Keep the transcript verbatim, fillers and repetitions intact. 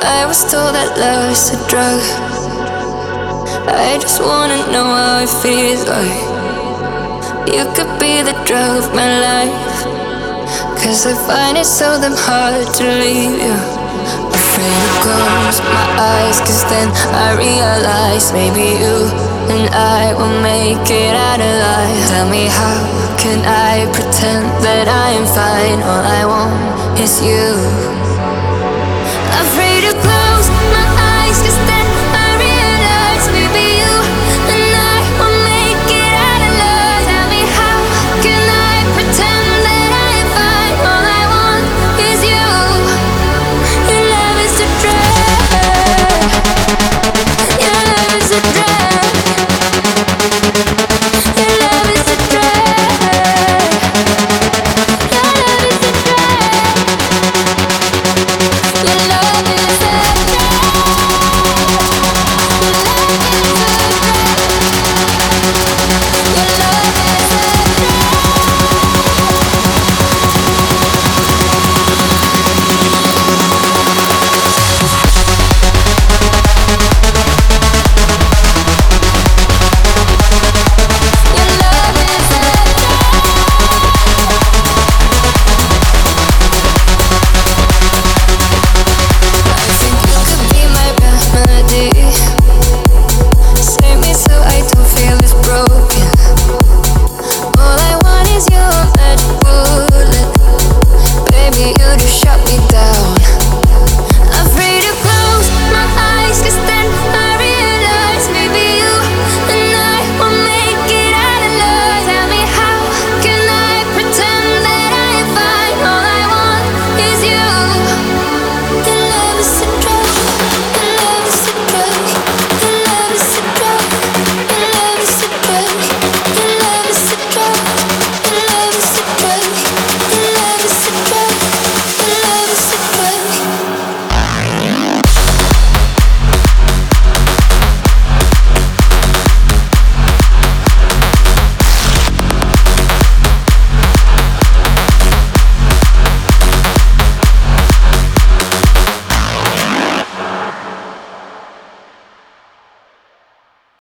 I was told that love's a drug. I just wanna know how it feels like. You could be the drug of my life, 'cause I find it so damn hard to leave you. Afraid to close my eyes, 'cause then I realize maybe you and I will make it out alive. Tell me, how can I pretend that I am fine? All I want is you. Afraid to close